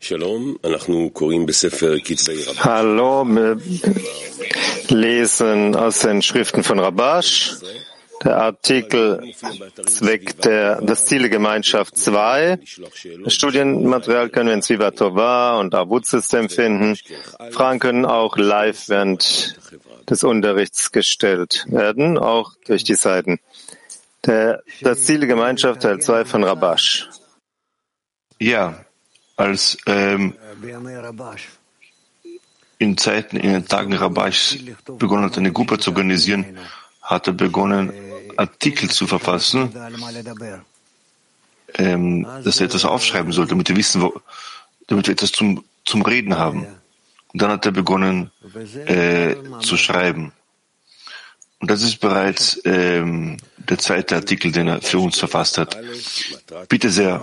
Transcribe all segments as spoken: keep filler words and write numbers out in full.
Hallo, wir lesen aus den Schriften von Rabash, der Artikel Zweck der, das Ziel der Gemeinschaft zwei. Das Studienmaterial können wir in Sviva Tova und Avut-System finden. Fragen können auch live während des Unterrichts gestellt werden, auch durch die Seiten. Der, das Ziel der Gemeinschaft Teil zwei von Rabash. Ja, als ähm, in Zeiten, in den Tagen Rabash begonnen hat, eine Gruppe zu organisieren, hat er begonnen, Artikel zu verfassen, ähm, dass er etwas aufschreiben sollte, damit wir wissen, wo, damit wir etwas zum, zum Reden haben. Und dann hat er begonnen äh, zu schreiben. Und das ist bereits ähm, der zweite Artikel, den er für uns verfasst hat. Bitte sehr.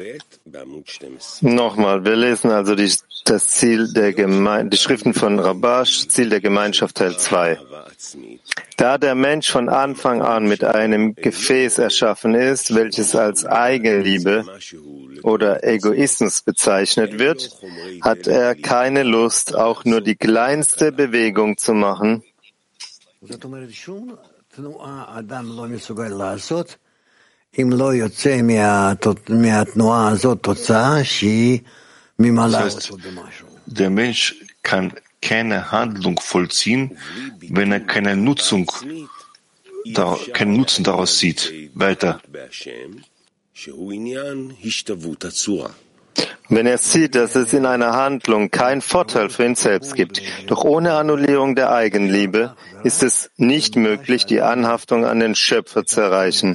Nochmal, wir lesen also die, das Ziel der Geme- die Schriften von Rabash, Ziel der Gemeinschaft Teil zwei. Da der Mensch von Anfang an mit einem Gefäß erschaffen ist, welches als Eigenliebe oder Egoismus bezeichnet wird, hat er keine Lust, auch nur die kleinste Bewegung zu machen, Das heißt, der Mensch kann keine Handlung vollziehen, wenn er keine Nutzung, keinen Nutzen daraus sieht. Weiter. Wenn er sieht, dass es in einer Handlung keinen Vorteil für ihn selbst gibt. Doch ohne Annullierung der Eigenliebe ist es nicht möglich, die Anhaftung an den Schöpfer zu erreichen.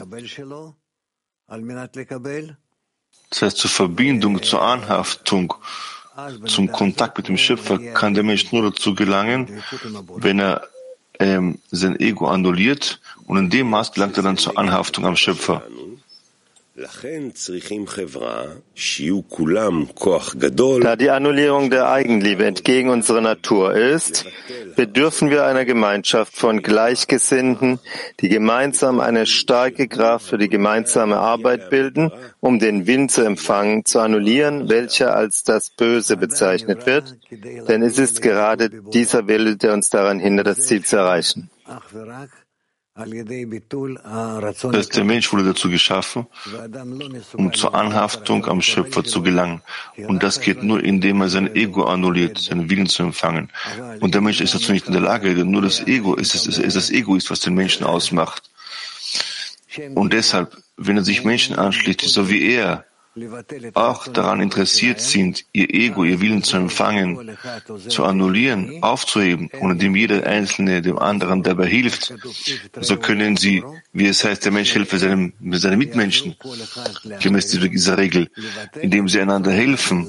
Das heißt, zur Verbindung, zur Anhaftung, zum Kontakt mit dem Schöpfer kann der Mensch nur dazu gelangen, wenn er ähm, sein Ego annulliert, und in dem Maß gelangt er dann zur Anhaftung am Schöpfer. Da die Annullierung der Eigenliebe entgegen unserer Natur ist, bedürfen wir einer Gemeinschaft von Gleichgesinnten, die gemeinsam eine starke Kraft für die gemeinsame Arbeit bilden, um den Willen zu empfangen, zu annullieren, welcher als das Böse bezeichnet wird, denn es ist gerade dieser Wille, der uns daran hindert, das Ziel zu erreichen. Das heißt, der Mensch wurde dazu geschaffen, um zur Anhaftung am Schöpfer zu gelangen. Und das geht nur, indem er sein Ego annulliert, seinen Willen zu empfangen. Und der Mensch ist dazu nicht in der Lage, denn nur das Ego ist, es, ist das Ego ist, was den Menschen ausmacht. Und deshalb, wenn er sich Menschen anschließt, die so wie er auch daran interessiert sind, ihr Ego, ihr Willen zu empfangen, zu annullieren, aufzuheben, und indem jeder Einzelne dem anderen dabei hilft, so können sie, wie es heißt, der Mensch helfe seinem, seinen Mitmenschen, gemäß dieser Regel, indem sie einander helfen,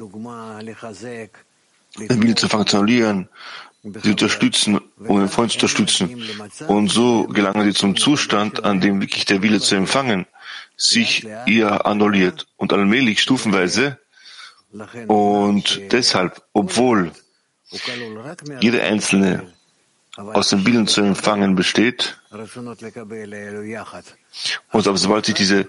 den Willen zu empfangen, zu annullieren, sie unterstützen, um den Freund zu unterstützen. Und so gelangen sie zum Zustand, an dem wirklich der Wille zu empfangen sich ihr annulliert, und allmählich stufenweise. Und deshalb, obwohl jeder Einzelne aus dem Willen zu empfangen besteht, und aber sobald sich diese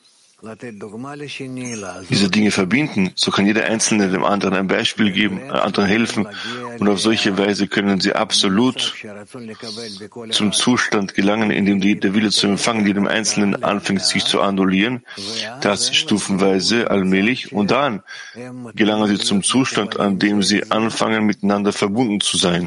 diese Dinge verbinden, so kann jeder Einzelne dem anderen ein Beispiel geben, einem anderen helfen, und auf solche Weise können sie absolut zum Zustand gelangen, in dem die, der Wille zu empfangen, jedem Einzelnen anfängt, sich zu annullieren, das stufenweise, allmählich, und dann gelangen sie zum Zustand, an dem sie anfangen, miteinander verbunden zu sein.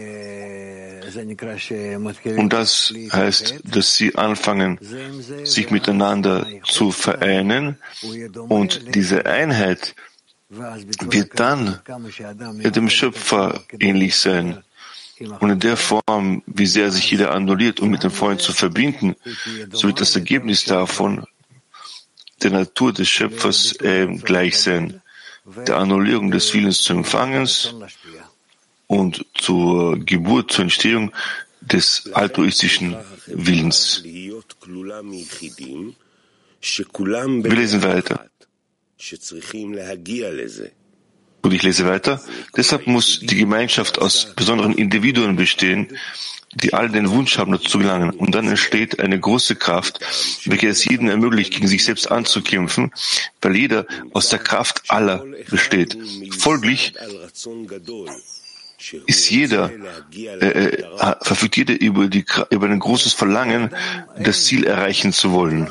Und das heißt, dass sie anfangen, sich miteinander zu vereinen, und diese Einheit wird dann dem Schöpfer ähnlich sein. Und in der Form, wie sehr sich jeder annulliert, um mit dem Freund zu verbinden, so wird das Ergebnis davon der Natur des Schöpfers äh, gleich sein, der Annullierung des Willens zu Empfangens und zur Geburt, zur Entstehung des altruistischen Willens. Wir lesen weiter. Und ich lese weiter. Deshalb muss die Gemeinschaft aus besonderen Individuen bestehen, die alle den Wunsch haben, dazu zu gelangen. Und dann entsteht eine große Kraft, welche es jedem ermöglicht, gegen sich selbst anzukämpfen, weil jeder aus der Kraft aller besteht. Folglich ist jeder, äh, verfügt jeder über, die, über ein großes Verlangen, das Ziel erreichen zu wollen.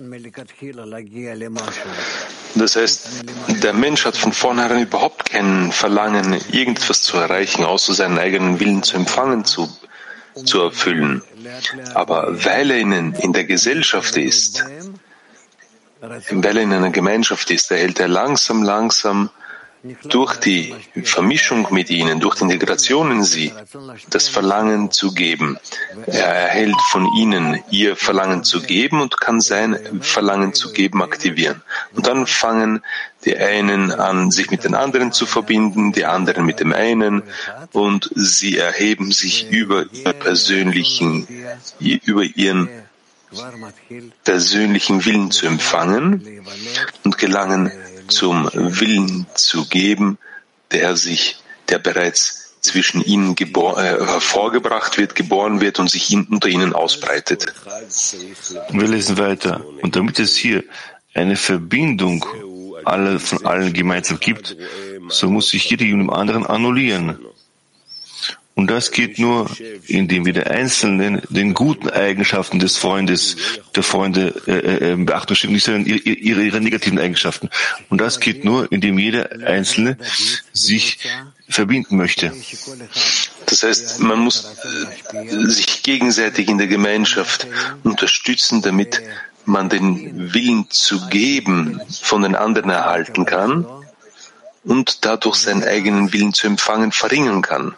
Das heißt, der Mensch hat von vornherein überhaupt kein Verlangen, irgendetwas zu erreichen, außer seinen eigenen Willen zu empfangen, zu, zu erfüllen. Aber weil er in, in der Gesellschaft ist, weil er in einer Gemeinschaft ist, erhält er langsam, langsam durch die Vermischung mit ihnen, durch die Integration in sie, das Verlangen zu geben. Er erhält von ihnen ihr Verlangen zu geben und kann sein Verlangen zu geben aktivieren. Und dann fangen die einen an, sich mit den anderen zu verbinden, die anderen mit dem einen, und sie erheben sich über ihren persönlichen, über ihren persönlichen Willen zu empfangen und gelangen zum Willen zu geben, der sich, der bereits zwischen ihnen gebor- äh, hervorgebracht wird, geboren wird und sich in, unter ihnen ausbreitet. Wir lesen weiter. Und damit es hier eine Verbindung alle, von allen gemeinsam gibt, so muss sich jeder dem anderen annullieren. Und das geht nur, indem wir der Einzelnen den guten Eigenschaften des Freundes, der Freunde äh, äh, Beachtung schenken, nicht sondern ihre, ihre, ihre negativen Eigenschaften. Und das geht nur, indem jeder Einzelne sich verbinden möchte. Das heißt, man muss äh, sich gegenseitig in der Gemeinschaft unterstützen, damit man den Willen zu geben von den anderen erhalten kann und dadurch seinen eigenen Willen zu empfangen verringern kann.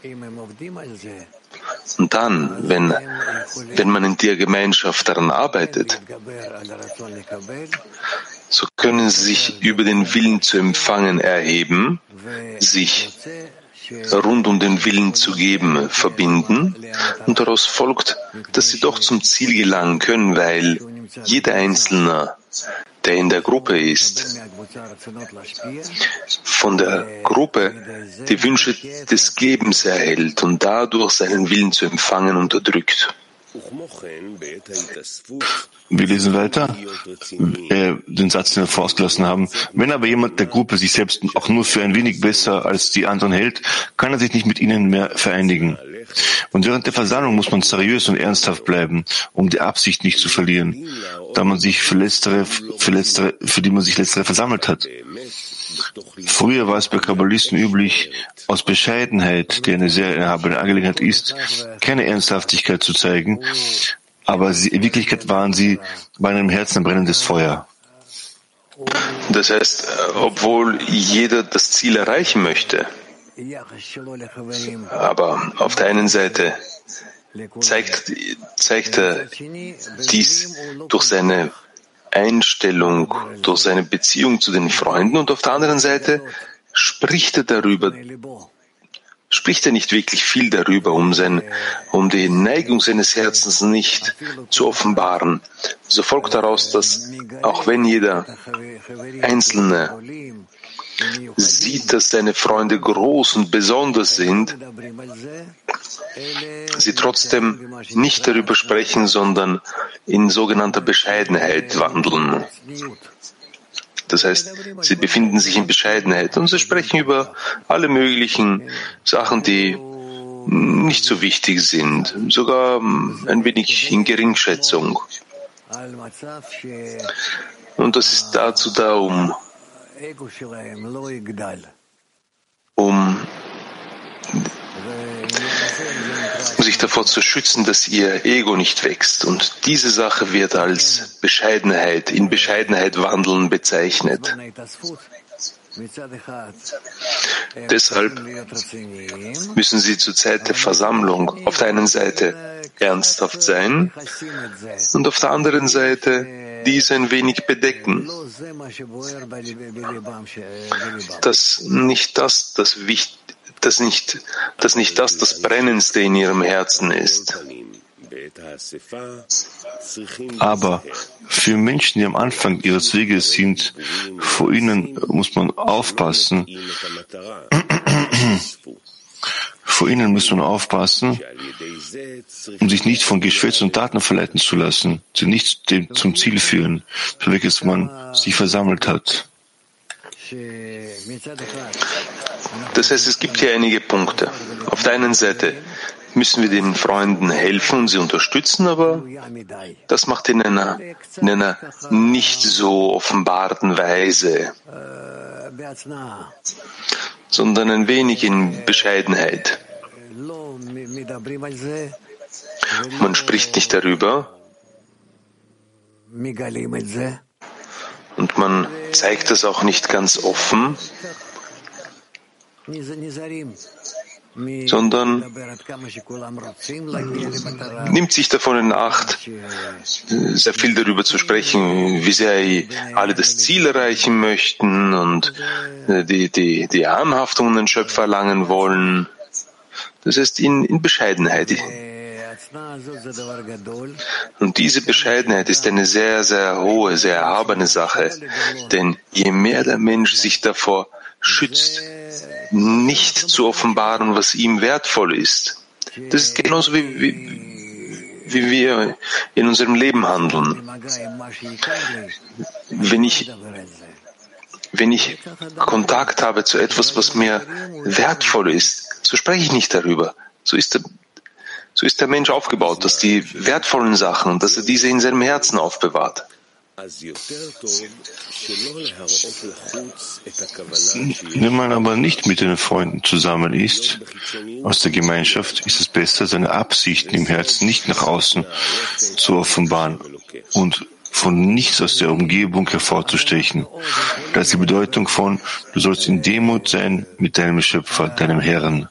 Und dann, wenn, wenn man in der Gemeinschaft daran arbeitet, so können sie sich über den Willen zu empfangen erheben, sich rund um den Willen zu geben verbinden, und daraus folgt, dass sie doch zum Ziel gelangen können, weil jeder Einzelne, der in der Gruppe ist, von der Gruppe die Wünsche des Gebens erhält und dadurch seinen Willen zu empfangen unterdrückt. Wir lesen weiter, äh, den Satz, den wir vorausgelassen haben. Wenn aber jemand der Gruppe sich selbst auch nur für ein wenig besser als die anderen hält, kann er sich nicht mit ihnen mehr vereinigen. Und während der Versammlung muss man seriös und ernsthaft bleiben, um die Absicht nicht zu verlieren, da man sich für letztere, für letztere, für die man sich letztere versammelt hat. Früher war es bei Kabbalisten üblich, aus Bescheidenheit, die eine sehr erhabene Angelegenheit ist, keine Ernsthaftigkeit zu zeigen, aber sie, in Wirklichkeit waren sie bei einem Herzen ein brennendes Feuer. Das heißt, obwohl jeder das Ziel erreichen möchte, aber auf der einen Seite zeigt, zeigt er dies durch seine Einstellung, durch seine Beziehung zu den Freunden, und auf der anderen Seite spricht er darüber, spricht er nicht wirklich viel darüber, um, sein, um die Neigung seines Herzens nicht zu offenbaren. So folgt daraus, dass auch wenn jeder Einzelne sieht, dass seine Freunde groß und besonders sind, sie trotzdem nicht darüber sprechen, sondern in sogenannter Bescheidenheit wandeln. Das heißt, sie befinden sich in Bescheidenheit und sie sprechen über alle möglichen Sachen, die nicht so wichtig sind, sogar ein wenig in Geringschätzung. Und das ist dazu da, um, um sich davor zu schützen, dass ihr Ego nicht wächst. Und diese Sache wird als Bescheidenheit, in Bescheidenheit wandeln bezeichnet. Deshalb müssen sie zur Zeit der Versammlung auf der einen Seite ernsthaft sein und auf der anderen Seite dies ein wenig bedecken, dass nicht das das Wichtigste, dass nicht, dass nicht das das Brennendste in ihrem Herzen ist. Aber für Menschen, die am Anfang ihres Weges sind, vor ihnen muss man aufpassen, Vor ihnen muss man aufpassen, um sich nicht von Geschwätz und Taten verleiten zu lassen, sie nicht zum Ziel führen, für welches man sich versammelt hat. Das heißt, es gibt hier einige Punkte. Auf der einen Seite müssen wir den Freunden helfen und sie unterstützen, aber das macht in einer, in einer nicht so offenbarten Weise, sondern ein wenig in Bescheidenheit. Man spricht nicht darüber und man zeigt das auch nicht ganz offen, sondern nimmt sich davon in Acht, sehr viel darüber zu sprechen, wie sehr alle das Ziel erreichen möchten und die, die, die Anhaftung an den Schöpfer erlangen wollen. Das heißt in, in Bescheidenheit. Und diese Bescheidenheit ist eine sehr, sehr hohe, sehr erhabene Sache. Denn je mehr der Mensch sich davor schützt, nicht zu offenbaren, was ihm wertvoll ist. Das ist genauso wie, wie, wie wir in unserem Leben handeln. Wenn ich, wenn ich Kontakt habe zu etwas, was mir wertvoll ist, so spreche ich nicht darüber. So ist der, so ist der Mensch aufgebaut, dass die wertvollen Sachen, dass er diese in seinem Herzen aufbewahrt. Wenn man aber nicht mit den Freunden zusammen ist, aus der Gemeinschaft, ist es besser, seine Absichten im Herzen nicht nach außen zu offenbaren und von nichts aus der Umgebung hervorzustechen. Das ist die Bedeutung von, du sollst in Demut sein mit deinem Schöpfer, deinem Herrn.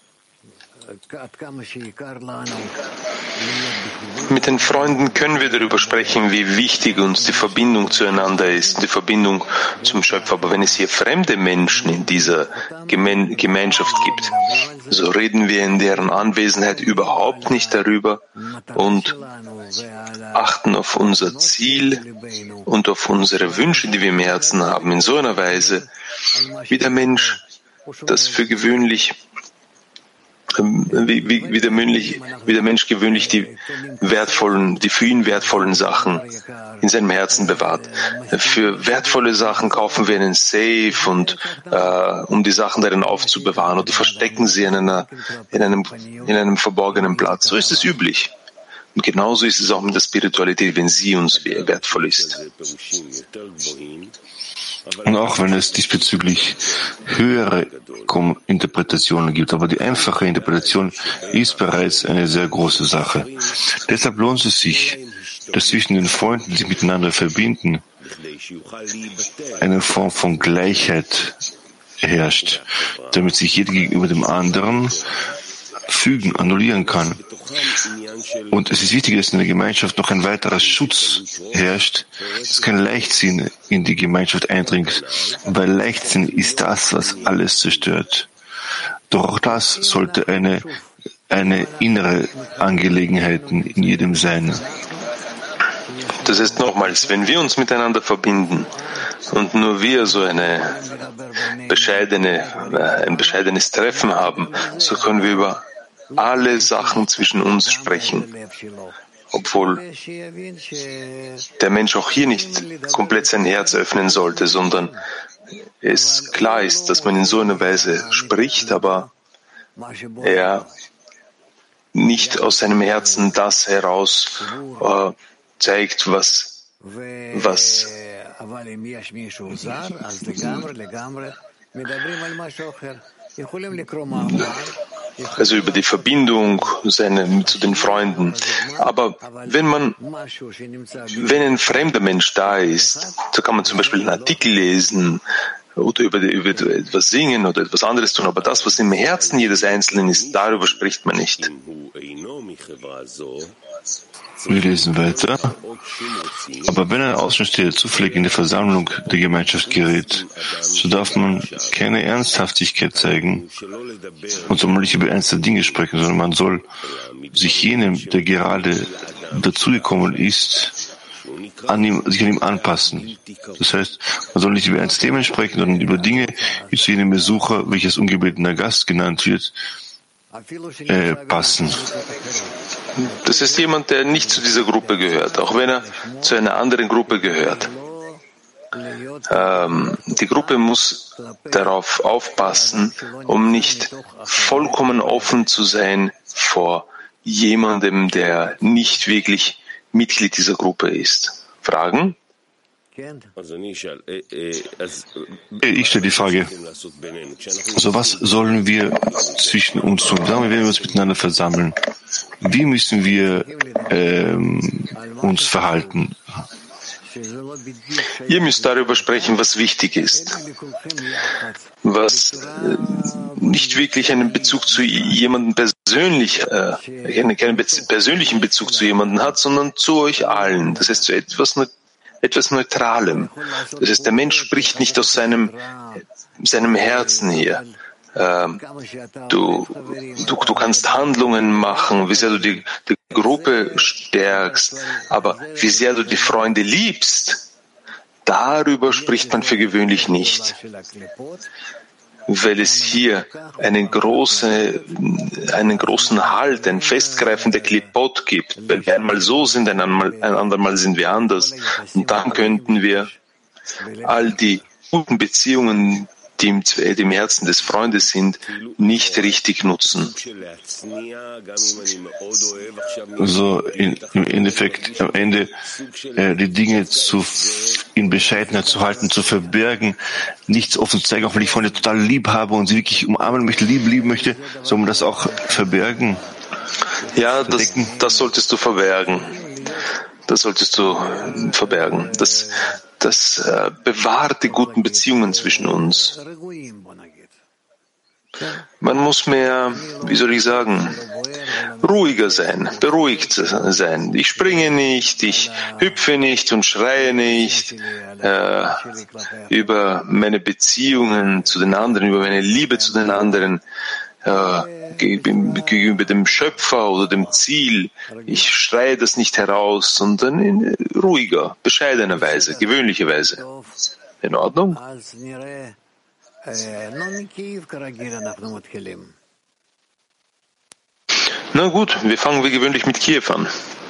Mit den Freunden können wir darüber sprechen, wie wichtig uns die Verbindung zueinander ist, die Verbindung zum Schöpfer. Aber wenn es hier fremde Menschen in dieser Geme- Gemeinschaft gibt, so reden wir in deren Anwesenheit überhaupt nicht darüber und achten auf unser Ziel und auf unsere Wünsche, die wir im Herzen haben, in so einer Weise, wie der Mensch das für gewöhnlich Wie, wie, wie, der Mensch, wie der Mensch gewöhnlich die wertvollen, die für ihn wertvollen Sachen in seinem Herzen bewahrt. Für wertvolle Sachen kaufen wir einen Safe und äh, um die Sachen darin aufzubewahren oder verstecken sie in, einer, in, einem, in einem verborgenen Platz. So ist es üblich. Und genauso ist es auch mit der Spiritualität, wenn sie uns wertvoll ist. Und auch wenn es diesbezüglich höhere Interpretationen gibt, aber die einfache Interpretation ist bereits eine sehr große Sache. Deshalb lohnt es sich, dass zwischen den Freunden, die sich miteinander verbinden, eine Form von Gleichheit herrscht, damit sich jeder gegenüber dem anderen fügen, annullieren kann. Und es ist wichtig, dass in der Gemeinschaft noch ein weiterer Schutz herrscht, dass kein Leichtsinn in die Gemeinschaft eindringt, weil Leichtsinn ist das, was alles zerstört. Doch auch das sollte eine, eine innere Angelegenheit in jedem sein. Das heißt nochmals, wenn wir uns miteinander verbinden und nur wir so eine bescheidene, ein bescheidenes Treffen haben, so können wir über alle Sachen zwischen uns sprechen, obwohl der Mensch auch hier nicht komplett sein Herz öffnen sollte, sondern es klar ist, dass man in so einer Weise spricht, aber er nicht aus seinem Herzen das heraus äh, zeigt, was, was also über die Verbindung seine, zu den Freunden. Aber wenn man, wenn ein fremder Mensch da ist, so kann man zum Beispiel einen Artikel lesen oder über, die, über etwas singen oder etwas anderes tun, aber das, was im Herzen jedes Einzelnen ist, darüber spricht man nicht. Wir lesen weiter. Aber wenn ein Außenstehender zufällig in der Versammlung der Gemeinschaft gerät, so darf man keine Ernsthaftigkeit zeigen und soll man nicht über ernste Dinge sprechen, sondern man soll sich jenem, der gerade dazugekommen ist, an ihm, sich an ihm anpassen. Das heißt, man soll nicht über ernste Themen sprechen, sondern über Dinge, wie zu jenem Besucher, welches ungebetener Gast genannt wird, äh, passen. Das ist jemand, der nicht zu dieser Gruppe gehört, auch wenn er zu einer anderen Gruppe gehört. Ähm, die Gruppe muss darauf aufpassen, um nicht vollkommen offen zu sein vor jemandem, der nicht wirklich Mitglied dieser Gruppe ist. Fragen? Ich stelle die Frage, also was sollen wir zwischen uns tun? Sagen wir, wenn wir uns miteinander versammeln, wie müssen wir ähm, uns verhalten? Ihr müsst darüber sprechen, was wichtig ist, was äh, nicht wirklich einen Bezug zu jemandem persönlich, äh, keinen Bez- persönlichen Bezug zu jemandem hat, sondern zu euch allen. Das heißt, zu etwas etwas Neutralem. Das heißt, der Mensch spricht nicht aus seinem, seinem Herzen her. Ähm, du, du, du kannst Handlungen machen, wie sehr du die, die Gruppe stärkst, aber wie sehr du die Freunde liebst, darüber spricht man für gewöhnlich nicht. Weil es hier einen großen, einen großen Halt, ein Festgreifen der Klipot gibt, weil wir einmal so sind, ein andermal sind wir anders. Und dann könnten wir all die guten Beziehungen, die im, die im Herzen des Freundes sind, nicht richtig nutzen. So in, im Endeffekt am Ende äh, die Dinge zu, in Bescheidenheit zu halten, zu verbergen, nichts offen zu zeigen, auch wenn ich Freunde total lieb habe und sie wirklich umarmen möchte, lieben, lieben möchte, soll man das auch verbergen? Ja, das, das solltest du verbergen. Das solltest du verbergen. Das, das äh, bewahrt die guten Beziehungen zwischen uns. Man muss mehr, wie soll ich sagen, ruhiger sein, beruhigt sein. Ich springe nicht, ich hüpfe nicht und schreie nicht äh, über meine Beziehungen zu den anderen, über meine Liebe zu den anderen, äh, gegenüber dem Schöpfer oder dem Ziel. Ich schreie das nicht heraus, sondern in ruhiger, bescheidener Weise, gewöhnlicher Weise. In Ordnung? Na gut, wir fangen wie gewöhnlich mit Kiew an.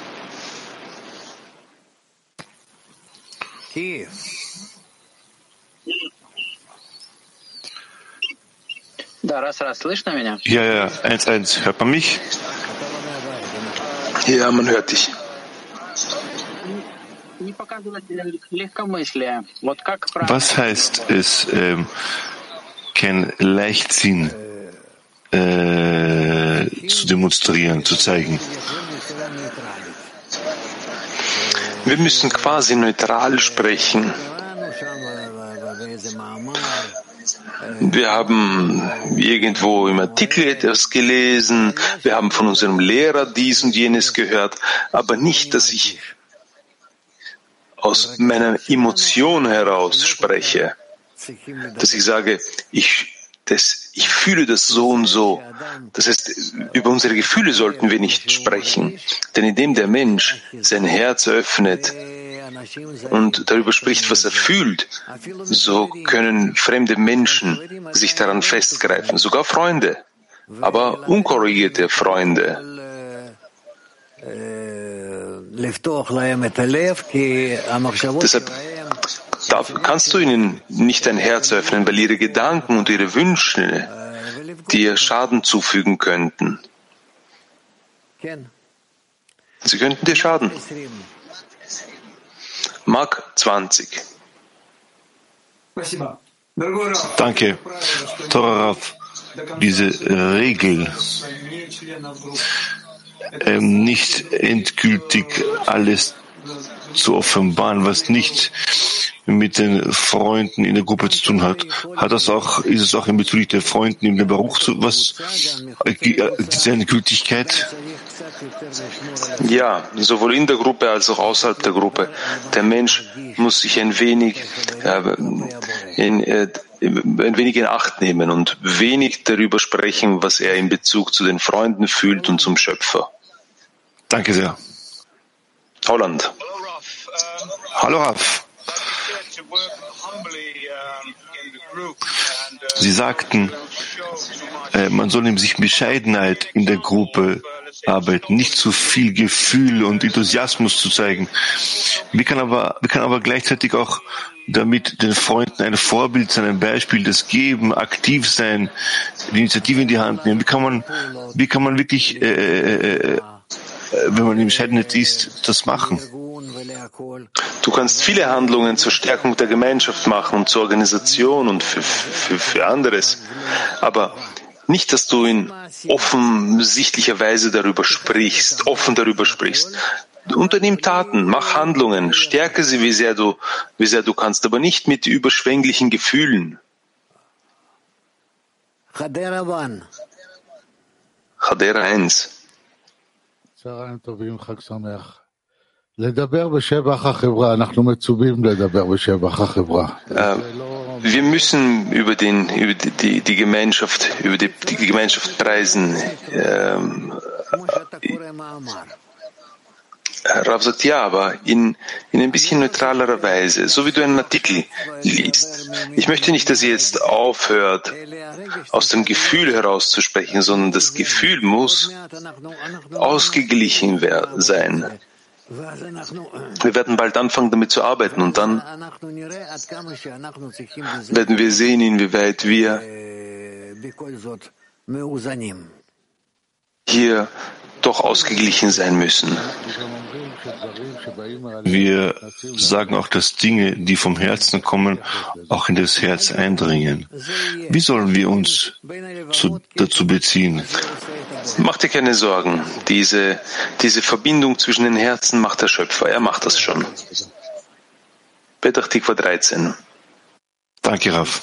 Kiew. Ja, ja, eins, eins. Hört man mich? Ja, man hört dich. Was heißt es, ähm, kein Leichtsinn äh, zu demonstrieren, zu zeigen? Wir müssen quasi neutral sprechen. Wir haben irgendwo im Artikel etwas gelesen, wir haben von unserem Lehrer dies und jenes gehört, aber nicht, dass ich aus meiner Emotion heraus spreche, dass ich sage, ich, das, ich fühle das so und so. Das heißt, über unsere Gefühle sollten wir nicht sprechen, denn indem der Mensch sein Herz öffnet und darüber spricht, was er fühlt, so können fremde Menschen sich daran festgreifen, sogar Freunde, aber unkorrigierte Freunde. Deshalb darf, kannst du ihnen nicht dein Herz öffnen, weil ihre Gedanken und ihre Wünsche dir Schaden zufügen könnten. Sie könnten dir schaden. Mark zwanzig. Danke. Torah Rav, diese Regel, ähm, nicht endgültig alles zu offenbaren, was nicht mit den Freunden in der Gruppe zu tun hat, hat das auch, ist es auch in Bezug der Freunden in der Baruch zu, was, äh, seine Gültigkeit? Ja, sowohl in der Gruppe als auch außerhalb der Gruppe. Der Mensch muss sich ein wenig, äh, in, äh, ein wenig in Acht nehmen und wenig darüber sprechen, was er in Bezug zu den Freunden fühlt und zum Schöpfer. Danke sehr. Holland. Hallo Rav. Sie sagten, äh, man soll in sich Bescheidenheit in der Gruppe arbeiten, nicht zu viel Gefühl und Enthusiasmus zu zeigen. Wir kann aber, wir kann aber gleichzeitig auch damit den Freunden ein Vorbild sein, ein Beispiel, das Geben, aktiv sein, die Initiative in die Hand nehmen. Wie kann man, wie kann man wirklich, äh, äh, äh, wenn man in Bescheidenheit ist, das machen? Du kannst viele Handlungen zur Stärkung der Gemeinschaft machen und zur Organisation und für, für, für anderes. Aber nicht, dass du in offensichtlicher Weise darüber sprichst, offen darüber sprichst. Unternimm Taten, mach Handlungen, stärke sie, wie sehr du, wie sehr du kannst, aber nicht mit überschwänglichen Gefühlen. Chadera eins. Äh, wir müssen über, den, über die, die, die Gemeinschaft, über die, die Gemeinschaft preisen. Ähm, Rav sagt ja, aber in, in ein bisschen neutralerer Weise, so wie du einen Artikel liest. Ich möchte nicht, dass ihr jetzt aufhört, aus dem Gefühl herauszusprechen, sondern das Gefühl muss ausgeglichen sein. Wir werden bald anfangen, damit zu arbeiten und dann werden wir sehen, inwieweit wir hier doch ausgeglichen sein müssen. Wir sagen auch, dass Dinge, die vom Herzen kommen, auch in das Herz eindringen. Wie sollen wir uns zu, dazu beziehen? Mach dir keine Sorgen. Diese, diese Verbindung zwischen den Herzen macht der Schöpfer. Er macht das schon. Petach Tikva dreizehn. Danke, Rav.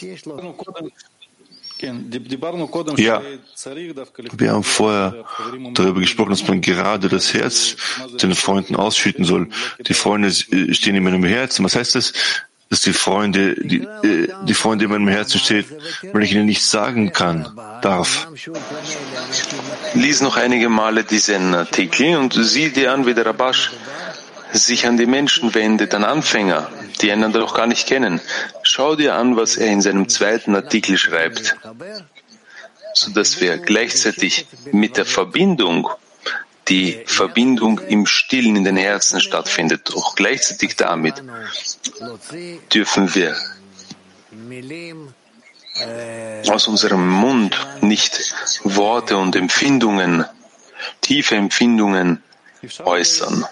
Ja, wir haben vorher darüber gesprochen, dass man gerade das Herz den Freunden ausschütten soll. Die Freunde stehen in meinem Herzen. Was heißt das? Dass die Freunde, die, die Freunde in meinem Herzen stehen, weil ich ihnen nichts sagen kann, darf. Lies noch einige Male diesen Artikel und sieh dir an, wie der Rabash sich an die Menschen wendet, an Anfänger, die einander doch gar nicht kennen. Schau dir an, was er in seinem zweiten Artikel schreibt, sodass wir gleichzeitig mit der Verbindung, die Verbindung im Stillen in den Herzen stattfindet, auch gleichzeitig damit dürfen wir aus unserem Mund nicht Worte und Empfindungen, tiefe Empfindungen äußern.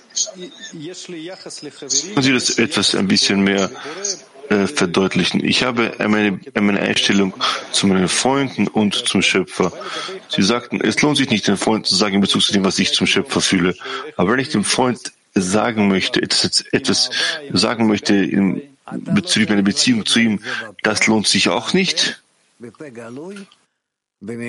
Können Sie das etwas ein bisschen mehr äh, verdeutlichen? Ich habe meine, meine Einstellung zu meinen Freunden und zum Schöpfer. Sie sagten, es lohnt sich nicht, den Freund zu sagen in Bezug zu dem, was ich zum Schöpfer fühle. Aber wenn ich dem Freund sagen möchte, etwas, etwas sagen möchte in bezüglich meiner Beziehung zu ihm, das lohnt sich auch nicht? Du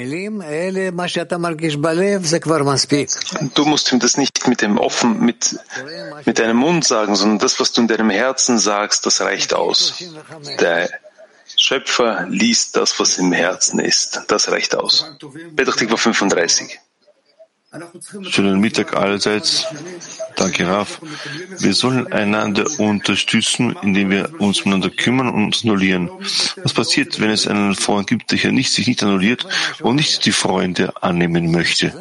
musst ihm das nicht mit dem offen, mit, mit deinem Mund sagen, sondern das, was du in deinem Herzen sagst, das reicht aus. Der Schöpfer liest das, was im Herzen ist. Das reicht aus. Petach Tikva fünfunddreißig. Schönen Mittag allerseits. Danke, Rav. Wir sollen einander unterstützen, indem wir uns miteinander kümmern und uns annullieren. Was passiert, wenn es einen Freund gibt, der nicht, sich nicht annulliert und nicht die Freunde annehmen möchte?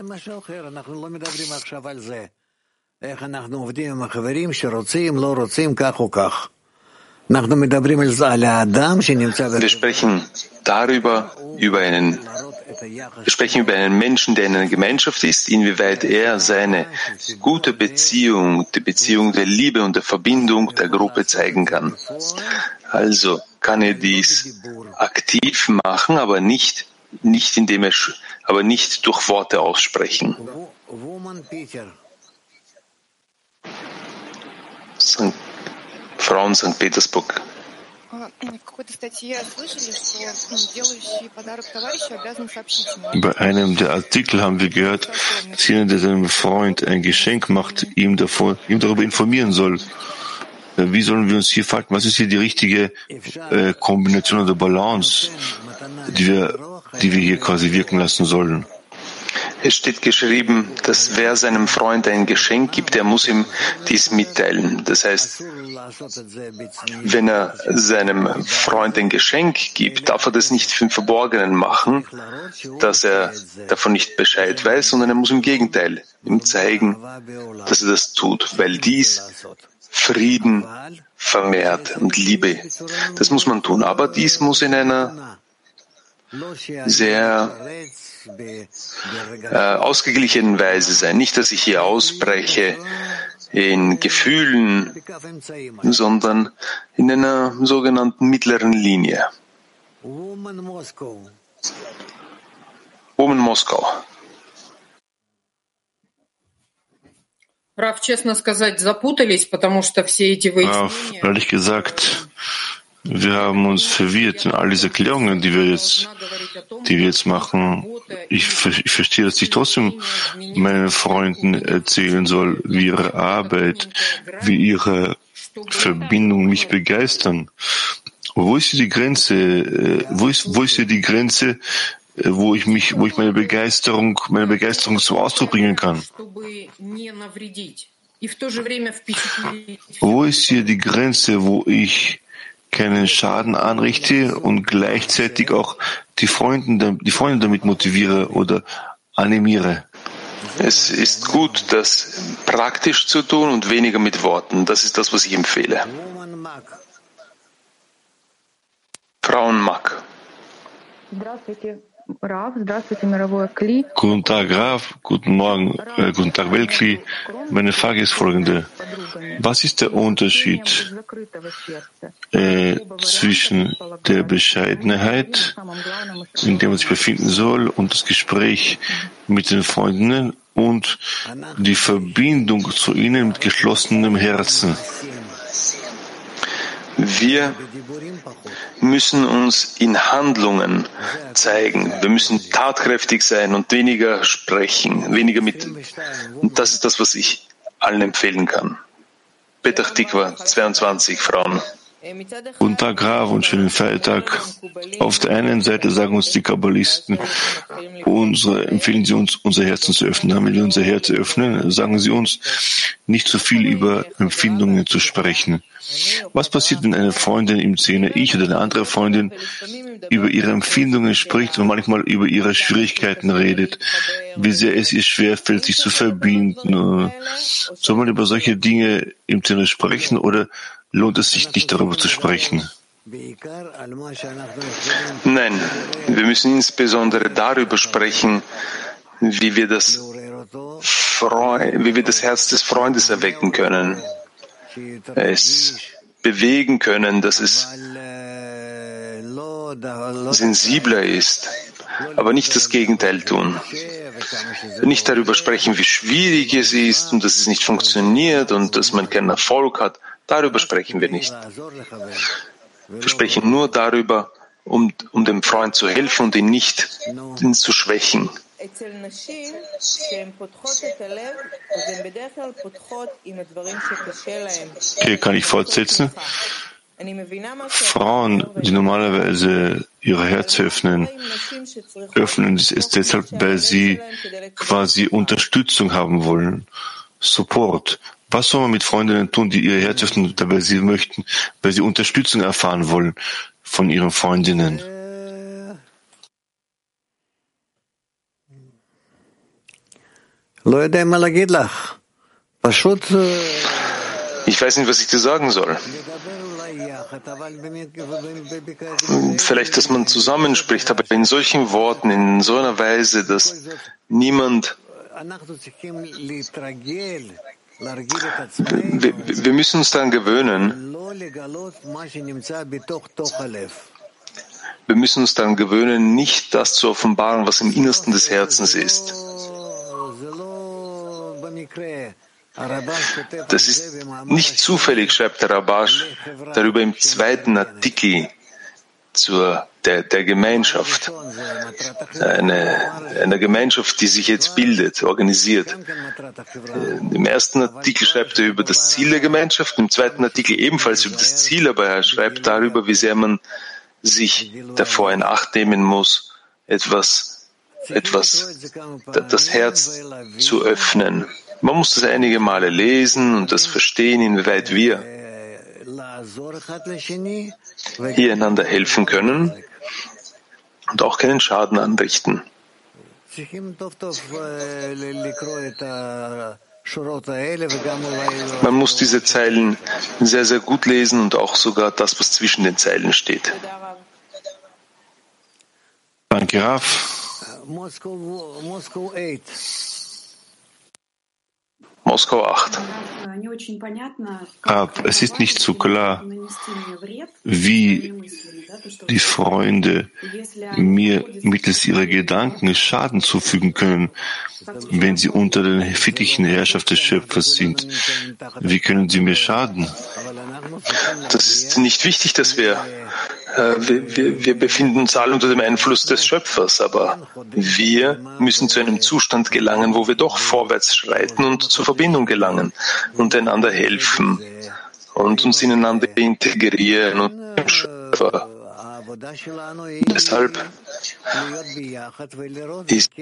Wir sprechen darüber, über einen Wir sprechen über einen Menschen, der in einer Gemeinschaft ist, inwieweit er seine gute Beziehung, die Beziehung der Liebe und der Verbindung der Gruppe zeigen kann. Also kann er dies aktiv machen, aber nicht, nicht indem er, aber nicht durch Worte aussprechen. Sankt Frauen Sankt Petersburg. Bei einem der Artikel haben wir gehört, dass jemand, der seinem Freund ein Geschenk macht, ihm, davor, ihm darüber informieren soll. Wie sollen wir uns hier verhalten? Was ist hier die richtige äh, Kombination oder Balance, die wir, die wir hier quasi wirken lassen sollen? Es steht geschrieben, dass wer seinem Freund ein Geschenk gibt, der muss ihm dies mitteilen. Das heißt, wenn er seinem Freund ein Geschenk gibt, darf er das nicht im Verborgenen machen, dass er davon nicht Bescheid weiß, sondern er muss im Gegenteil ihm zeigen, dass er das tut, weil dies Frieden vermehrt und Liebe. Das muss man tun, aber dies muss in einer sehr äh, ausgeglichenen Weise sein. Nicht, dass ich hier ausbreche in Gefühlen, sondern in einer sogenannten mittleren Linie. Woman Moskau. Раф, честно сказать, запутались, потому что все эти выяснения... Ehrlich gesagt, wir haben uns verwirrt in all diese Erklärungen, die wir jetzt, die wir jetzt machen. Ich, ich verstehe, dass ich trotzdem meinen Freunden erzählen soll, wie ihre Arbeit, wie ihre Verbindung mich begeistern. Wo ist hier die Grenze? Wo ist, wo ist hier die Grenze, wo ich mich, wo ich meine Begeisterung, meine Begeisterung zum Ausdruck bringen kann? Wo ist hier die Grenze, wo ich keinen Schaden anrichte und gleichzeitig auch die Freunde, die Freunde damit motiviere oder animiere? Es ist gut, das praktisch zu tun und weniger mit Worten. Das ist das, was ich empfehle. Frauenmag. Guten Tag, Rav. Guten Morgen, äh, guten Tag, Weltkli. Meine Frage ist folgende. Was ist der Unterschied äh, zwischen der Bescheidenheit, in der man sich befinden soll, und das Gespräch mit den Freunden und die Verbindung zu ihnen mit geschlossenem Herzen? Wir müssen uns in Handlungen zeigen. Wir müssen tatkräftig sein und weniger sprechen, weniger mit. Und das ist das, was ich allen empfehlen kann. Petach Tikva, zweiundzwanzig Frauen. Guten Tag, Rav, und schönen Feiertag. Auf der einen Seite sagen uns die Kabbalisten, unsere, empfehlen sie uns, unser Herzen zu öffnen. Damit wir unser Herz öffnen, sagen sie uns, nicht so viel über Empfindungen zu sprechen. Was passiert, wenn eine Freundin im Zehner, ich oder eine andere Freundin, über ihre Empfindungen spricht und manchmal über ihre Schwierigkeiten redet, wie sehr es ihr schwerfällt, sich zu verbinden? Soll man über solche Dinge im Zehner sprechen oder lohnt es sich nicht, darüber zu sprechen? Nein, wir müssen insbesondere darüber sprechen, wie wir das, Freu- wie wir das Herz des Freundes erwecken können, es bewegen können, dass es sensibler ist, aber nicht das Gegenteil tun. Nicht darüber sprechen, wie schwierig es ist und dass es nicht funktioniert und dass man keinen Erfolg hat. Darüber sprechen wir nicht. Wir sprechen nur darüber, um, um dem Freund zu helfen und ihn nicht ihn zu schwächen. Okay, kann ich fortsetzen? Frauen, die normalerweise ihr Herz öffnen, öffnen es deshalb, weil sie quasi Unterstützung haben wollen, Support. Was soll man mit Freundinnen tun, die ihr Herz öffnen, weil sie möchten, weil sie Unterstützung erfahren wollen von ihren Freundinnen? Ich weiß nicht, was ich dir sagen soll. Vielleicht, dass man zusammenspricht, aber in solchen Worten, in so einer Weise, dass niemand... Wir, wir müssen uns daran gewöhnen. Wir müssen uns daran gewöhnen, nicht das zu offenbaren, was im Innersten des Herzens ist. Das ist nicht zufällig, schreibt der Rabash darüber im zweiten Artikel zur, der, der Gemeinschaft. Eine, eine Gemeinschaft, die sich jetzt bildet, organisiert. Im ersten Artikel schreibt er über das Ziel der Gemeinschaft, im zweiten Artikel ebenfalls über das Ziel, aber er schreibt darüber, wie sehr man sich davor in Acht nehmen muss, etwas etwas, das Herz zu öffnen. Man muss das einige Male lesen und das verstehen, inwieweit wir hier einander helfen können und auch keinen Schaden anrichten. Man muss diese Zeilen sehr, sehr gut lesen und auch sogar das, was zwischen den Zeilen steht. Danke, Rav. Moskau acht. Rav, es ist nicht so klar, wie die Freunde mir mittels ihrer Gedanken Schaden zufügen können, wenn sie unter den Fittichen Herrschaft des Schöpfers sind. Wie können sie mir schaden? Das ist nicht wichtig, dass wir Wir, wir, wir befinden uns alle unter dem Einfluss des Schöpfers, aber wir müssen zu einem Zustand gelangen, wo wir doch vorwärts schreiten und zur Verbindung gelangen und einander helfen und uns ineinander integrieren und dem Schöpfer. Deshalb ist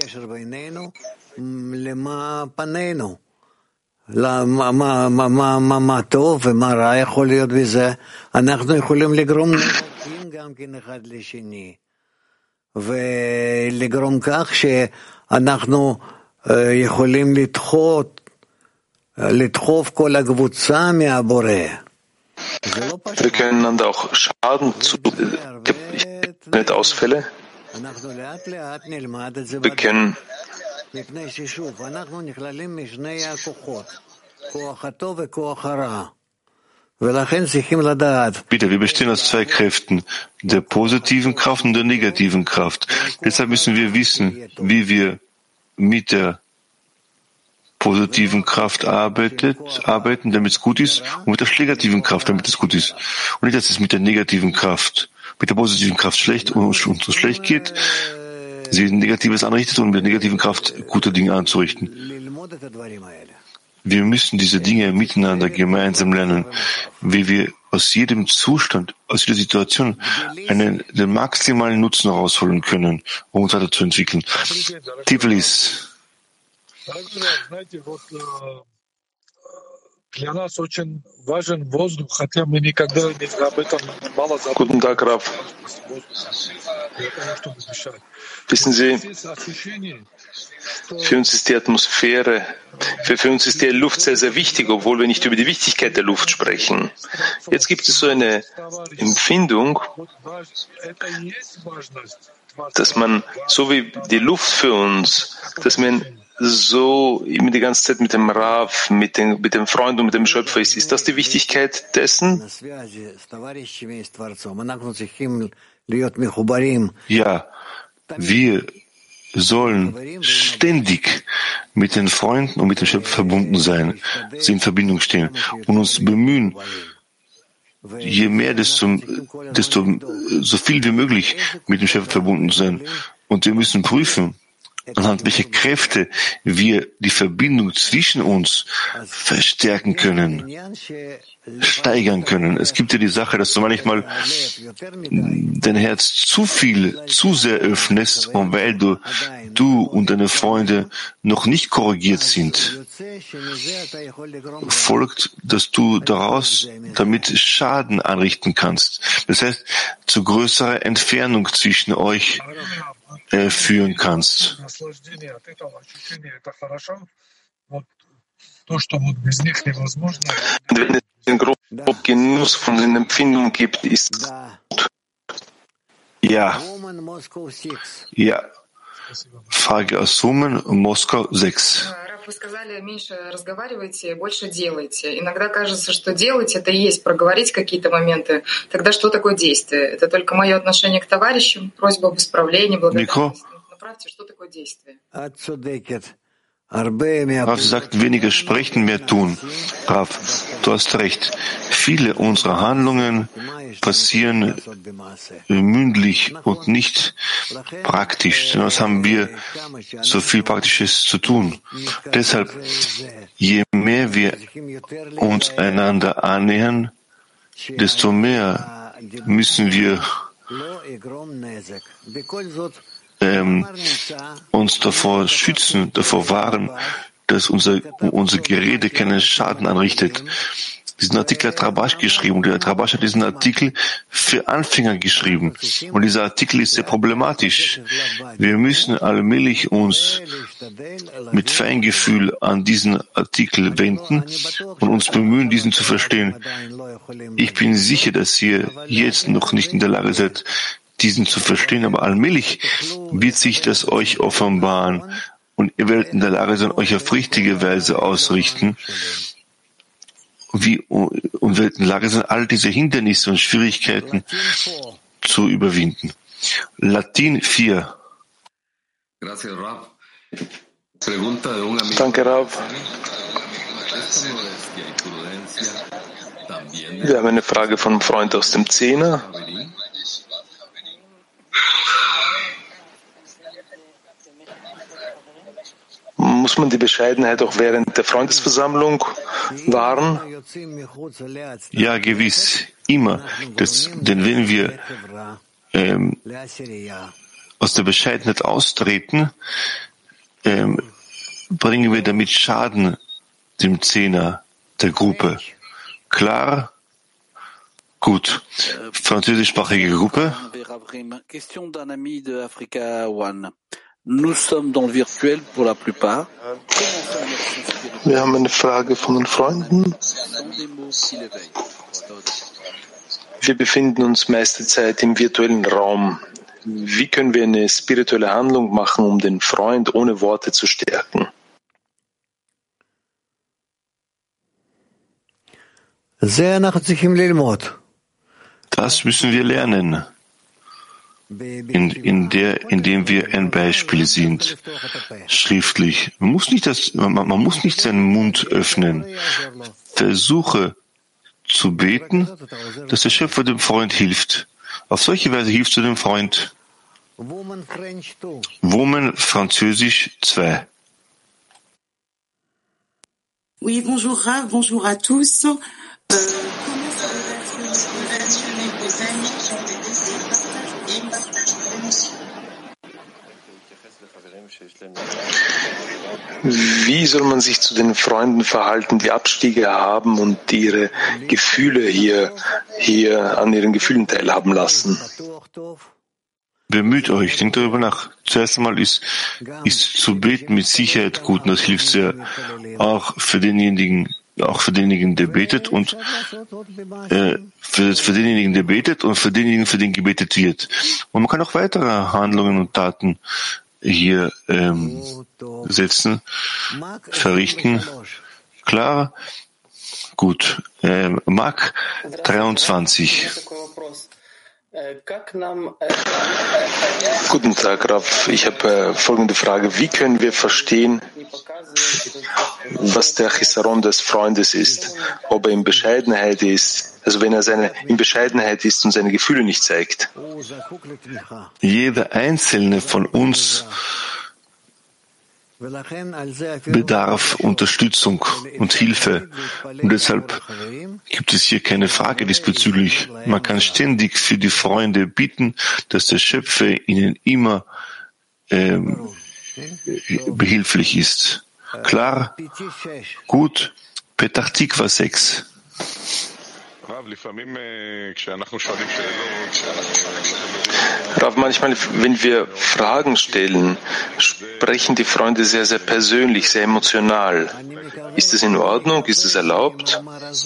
מה, מה, מה, מה, מה טוב ומה רע יכול להיות בזה. אנחנו יכולים לגרום נזקים גם כן אחד לשני, ולגרום כך שאנחנו יכולים לדחות, לדחוף כל הקבוצה מהבורא. Wir können einander auch Schaden zu Internetausfälle. Wir können Bitte, wir bestehen aus zwei Kräften, der positiven Kraft und der negativen Kraft. Deshalb müssen wir wissen, wie wir mit der positiven Kraft arbeitet, arbeiten, damit es gut ist, und mit der negativen Kraft, damit es gut ist. Und nicht, dass es mit der negativen Kraft, mit der positiven Kraft schlecht und uns so schlecht geht, sie Negatives anrichtet und mit der negativen Kraft gute Dinge anzurichten. Wir müssen diese Dinge miteinander gemeinsam lernen, wie wir aus jedem Zustand, aus jeder Situation einen, den maximalen Nutzen herausholen können, um uns weiterzuentwickeln. Tiflis. Guten Tag, Rav. Wissen Sie, für uns ist die Atmosphäre, für, für uns ist die Luft sehr, sehr wichtig, obwohl wir nicht über die Wichtigkeit der Luft sprechen. Jetzt gibt es so eine Empfindung, dass man, so wie die Luft für uns, dass man so immer die ganze Zeit mit dem Rav, mit den, mit dem Freund und mit dem Schöpfer ist. Ist das die Wichtigkeit dessen? Ja, wir sollen ständig mit den Freunden und mit dem Schöpfer verbunden sein, sie in Verbindung stehen und uns bemühen, je mehr, desto, desto so viel wie möglich mit dem Schöpfer verbunden zu sein. Und wir müssen prüfen, anhand welcher Kräfte wir die Verbindung zwischen uns verstärken können, steigern können. Es gibt ja die Sache, dass du manchmal dein Herz zu viel, zu sehr öffnest, und weil du, du und deine Freunde noch nicht korrigiert sind, folgt, dass du daraus damit Schaden anrichten kannst. Das heißt, zu größerer Entfernung zwischen euch äh, führen kannst. Wenn es einen großen Genuss von den Empfindungen gibt, ist es gut. Ja. Ja. Frage aus Summen, Moskau sechs. Вы сказали, меньше разговаривайте, больше делайте. Иногда кажется, что делать — это и есть проговорить какие-то моменты. Тогда что такое действие? Это только мое отношение к товарищам, просьба об исправлении, благодарность. Направьте, что такое действие? Rav sagt, weniger sprechen, mehr tun. Rav, du hast recht. Viele unserer Handlungen passieren mündlich und nicht praktisch. Sonst haben wir so viel Praktisches zu tun. Deshalb, je mehr wir uns einander annähern, desto mehr müssen wir ähm, uns davor schützen, davor wahren, dass unser, unser Gerede keinen Schaden anrichtet. Diesen Artikel hat Rabash geschrieben und der Rabash hat diesen Artikel für Anfänger geschrieben. Und dieser Artikel ist sehr problematisch. Wir müssen allmählich uns mit Feingefühl an diesen Artikel wenden und uns bemühen, diesen zu verstehen. Ich bin sicher, dass ihr jetzt noch nicht in der Lage seid, diesen zu verstehen, aber allmählich wird sich das euch offenbaren und ihr werdet in der Lage sein, euch auf richtige Weise ausrichten. Wie, und wir in der Lage sind, all diese Hindernisse und Schwierigkeiten zu überwinden. Latin vier. Danke, Rav. Wir haben eine Frage von einem Freund aus dem Zehner. Muss man die Bescheidenheit auch während der Freundesversammlung wahren? Ja, gewiss. Immer. Das, denn wenn wir ähm, aus der Bescheidenheit austreten, ähm, bringen wir damit Schaden dem Zehner der Gruppe. Klar? Gut. Französischsprachige Gruppe. Nous sommes dans le virtuel pour la plupart. Wir haben eine Frage von den Freunden. Wir befinden uns meiste Zeit im virtuellen Raum. Wie können wir eine spirituelle Handlung machen, um den Freund ohne Worte zu stärken? Das müssen wir lernen. In, in der, indem wir ein Beispiel sind, schriftlich. Man muss nicht das, man, man muss nicht seinen Mund öffnen. Versuche zu beten, dass der Schöpfer dem Freund hilft. Auf solche Weise hilfst du dem Freund. Woman Französisch zwei. Oui, bonjour Rav, bonjour à tous. Euh, Wie soll man sich zu den Freunden verhalten, die Abstiege haben und die ihre Gefühle hier, hier an ihren Gefühlen teilhaben lassen? Bemüht euch, denkt darüber nach. Zuerst einmal ist, ist zu beten mit Sicherheit gut und das hilft sehr auch für denjenigen, auch für denjenigen, der betet und äh, für, für denjenigen, der betet und für denjenigen, für den gebetet wird. Und man kann auch weitere Handlungen und Taten hier ähm, setzen, verrichten. Klar? Gut. Ähm, Mark dreiundzwanzig. Guten Tag, Rav. Ich habe äh, folgende Frage. Wie können wir verstehen, was der Chisaron des Freundes ist? Ob er in Bescheidenheit ist, also wenn er seine, in Bescheidenheit ist und seine Gefühle nicht zeigt? Jeder Einzelne von uns bedarf Unterstützung und Hilfe. Und deshalb gibt es hier keine Frage diesbezüglich. Man kann ständig für die Freunde bitten, dass der Schöpfer ihnen immer ähm, behilflich ist. Klar? Gut. Petach Tikva sechs. Rav, manchmal, wenn wir Fragen stellen, sprechen die Freunde sehr, sehr persönlich, sehr emotional. Ist es in Ordnung? Ist es erlaubt?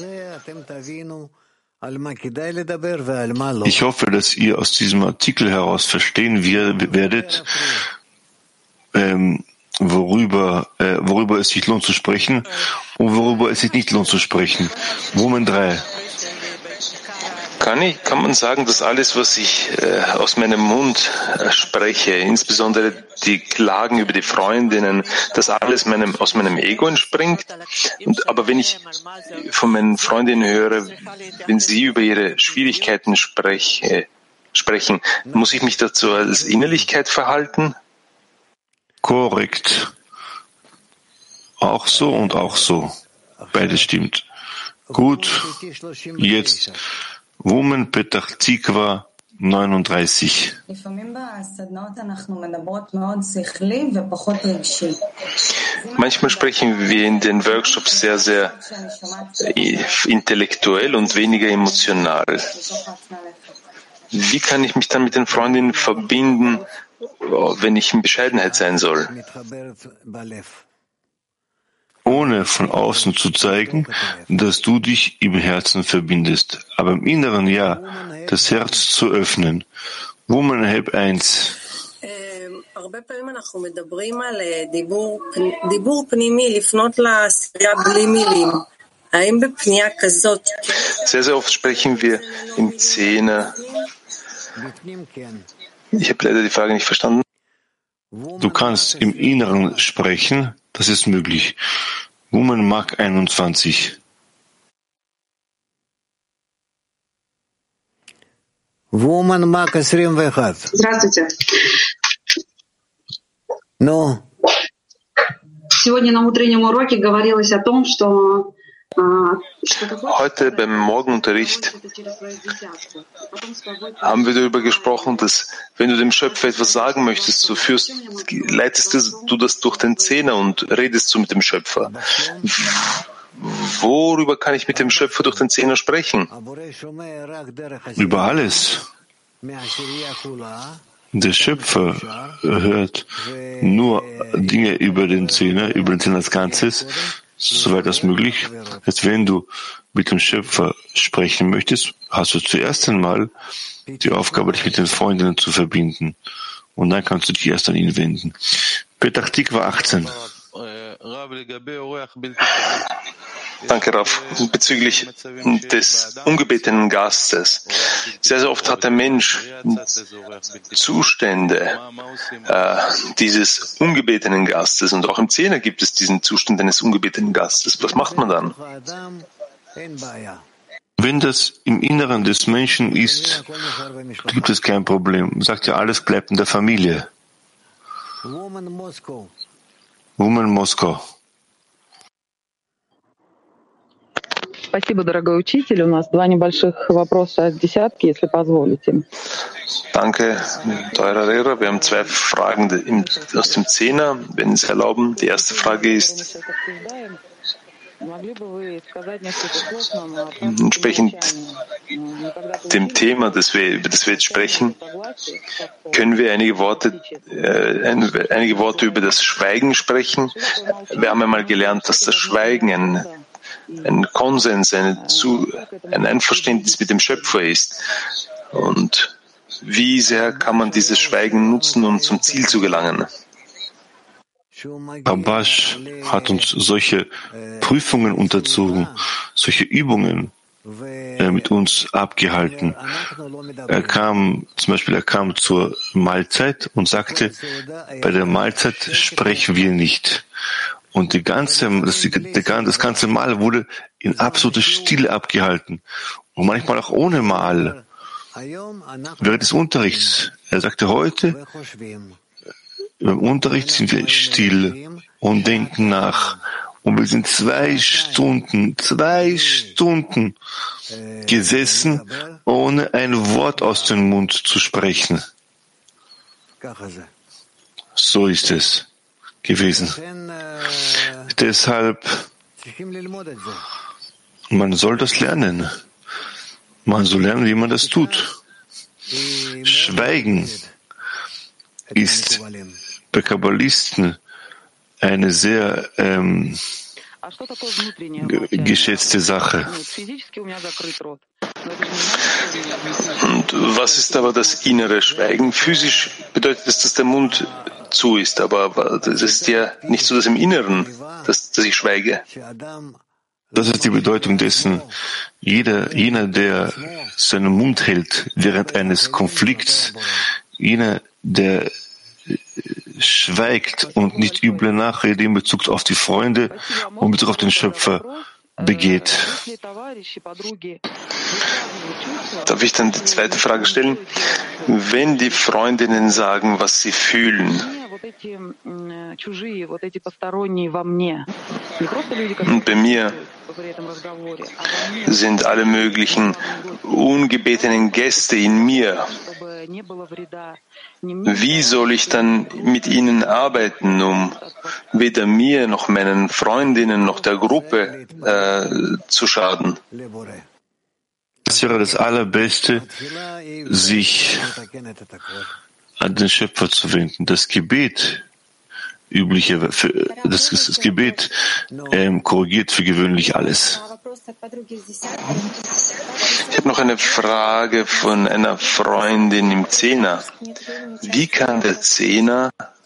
Ich hoffe, dass ihr aus diesem Artikel heraus verstehen werdet, ähm, worüber, äh, worüber es sich lohnt zu sprechen und worüber es sich nicht lohnt zu sprechen. Woman drei. Kann, ich, kann man sagen, dass alles, was ich äh, aus meinem Mund äh, spreche, insbesondere die Klagen über die Freundinnen, dass alles meinem, aus meinem Ego entspringt? Und, aber wenn ich von meinen Freundinnen höre, wenn sie über ihre Schwierigkeiten sprech, äh, sprechen, muss ich mich dazu als Innerlichkeit verhalten? Korrekt. Auch so und auch so. Beides stimmt. Gut. Jetzt Woman Petach Tikva neununddreißig. Manchmal sprechen wir in den Workshops sehr, sehr intellektuell und weniger emotional. Wie kann ich mich dann mit den Freundinnen verbinden, wenn ich in Bescheidenheit sein soll? Ohne von außen zu zeigen, dass du dich im Herzen verbindest, aber im Inneren ja, das Herz zu öffnen. Woman Help eins. Sehr, sehr oft sprechen wir im Zehner. Ich habe leider die Frage nicht verstanden. Du kannst im Inneren sprechen, das ist möglich. Woman Mark einundzwanzig. Woman Mark einundzwanzig. Здравствуйте. No. Сегодня на утреннем уроке говорилось о том, что Heute beim Morgenunterricht haben wir darüber gesprochen, dass wenn du dem Schöpfer etwas sagen möchtest, so führst, leitest du das durch den Zehner und redest so mit dem Schöpfer. Worüber kann ich mit dem Schöpfer durch den Zehner sprechen? Über alles. Der Schöpfer hört nur Dinge über den Zehner, über den Zehner als Ganzes, soweit das möglich ist. Wenn du mit dem Schöpfer sprechen möchtest, hast du zuerst einmal die Aufgabe, dich mit den Freundinnen zu verbinden. Und dann kannst du dich erst an ihn wenden. Petach Tikva achtzehn. Danke, Rav. Bezüglich des ungebetenen Gastes. Sehr, sehr oft hat der Mensch Zustände äh, dieses ungebetenen Gastes. Und auch im Zehner gibt es diesen Zustand eines ungebetenen Gastes. Was macht man dann? Wenn das im Inneren des Menschen ist, gibt es kein Problem. Sagt ja, alles bleibt in der Familie. Woman Moskau. Спасибо, дорогой учитель. У нас два небольших вопроса от десятки, если позволите. Danke, teurer Lehrer. Wir haben zwei Fragen aus dem Zehner, wenn Sie erlauben. Die erste Frage ist, entsprechend dem Thema, das wir, über das wir jetzt sprechen, können wir einige Worte, äh, einige Worte über das Schweigen sprechen. Wir haben einmal gelernt, dass das Schweigen ein ein Konsens, eine zu, ein Einverständnis mit dem Schöpfer ist. Und wie sehr kann man dieses Schweigen nutzen, um zum Ziel zu gelangen? Rabash hat uns solche Prüfungen unterzogen, solche Übungen äh, mit uns abgehalten. Er kam, zum Beispiel, er kam zur Mahlzeit und sagte, bei der Mahlzeit sprechen wir nicht. Und die ganze, das, die, das ganze Mahl wurde in absoluter Stille abgehalten. Und manchmal auch ohne Mahl. Während des Unterrichts. Er sagte, heute, im Unterricht sind wir still und denken nach. Und wir sind zwei Stunden, zwei Stunden gesessen, ohne ein Wort aus dem Mund zu sprechen. So ist es gewesen. Deshalb, man soll das lernen. Man soll lernen, wie man das tut. Schweigen ist bei Kabbalisten eine sehr ähm, geschätzte Sache. Und was ist aber das innere Schweigen? Physisch bedeutet es, dass der Mund zu ist, aber das ist ja nicht so, dass im Inneren, dass, dass ich schweige. Das ist die Bedeutung dessen. Jeder, jener, der seinen Mund hält während eines Konflikts, jener, der schweigt und nicht üble Nachrede in Bezug auf die Freunde und in Bezug auf den Schöpfer begeht. Darf ich dann die zweite Frage stellen? Wenn die Freundinnen sagen, was sie fühlen, und bei mir sind alle möglichen ungebetenen Gäste in mir. Wie soll ich dann mit ihnen arbeiten, um weder mir noch meinen Freundinnen noch der Gruppe äh, zu schaden? Es wäre das Allerbeste, sich an den Schöpfer zu wenden. Das Gebet, übliche, das, das Gebet ähm, korrigiert für gewöhnlich alles. Ich habe noch eine Frage von einer Freundin im Zehner. Wie kann der Zehner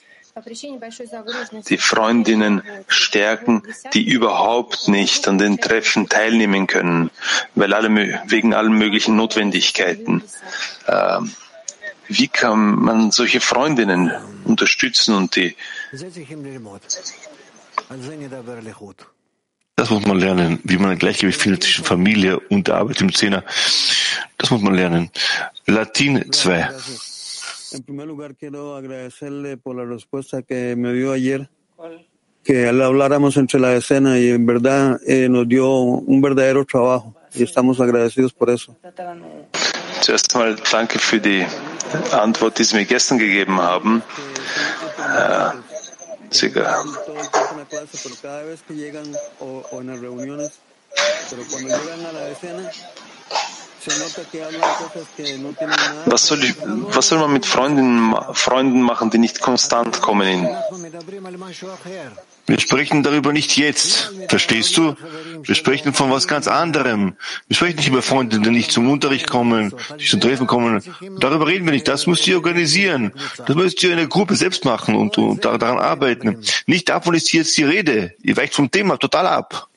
die Freundinnen stärken, die überhaupt nicht an den Treffen teilnehmen können, weil alle, wegen allen möglichen Notwendigkeiten? Äh, wie kann man solche Freundinnen unterstützen und die Das muss man lernen, wie man ein Gleichgewicht findet zwischen Familie und der Arbeit im Zehner. Das muss man lernen. Latin zwei. En primer lugar, quiero agradecerle por la respuesta que me dio ayer, que habláramos entre la decena y en verdad eh, nos dio un verdadero trabajo y estamos agradecidos por eso. Zuerst einmal danke für die Antwort, die Sie mir gestern gegeben haben. Äh, Sicher. Was soll, ich, was soll man mit Freunden, Freunden machen, die nicht konstant kommen? In? Wir sprechen darüber nicht jetzt, verstehst du? Wir sprechen von was ganz anderem. Wir sprechen nicht über Freunde, die nicht zum Unterricht kommen, die zum Treffen kommen. Darüber reden wir nicht. Das müsst ihr organisieren. Das müsst ihr in der Gruppe selbst machen und, und daran arbeiten. Nicht davon ist hier jetzt die Rede. Ihr weicht vom Thema total ab.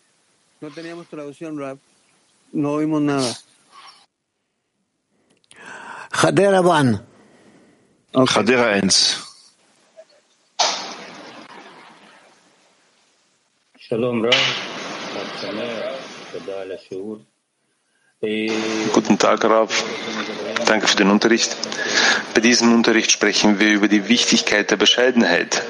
Chadera one. Chadera eins. Guten Tag, Rav. Danke für den Unterricht. Bei diesem Unterricht sprechen wir über die Wichtigkeit der Bescheidenheit.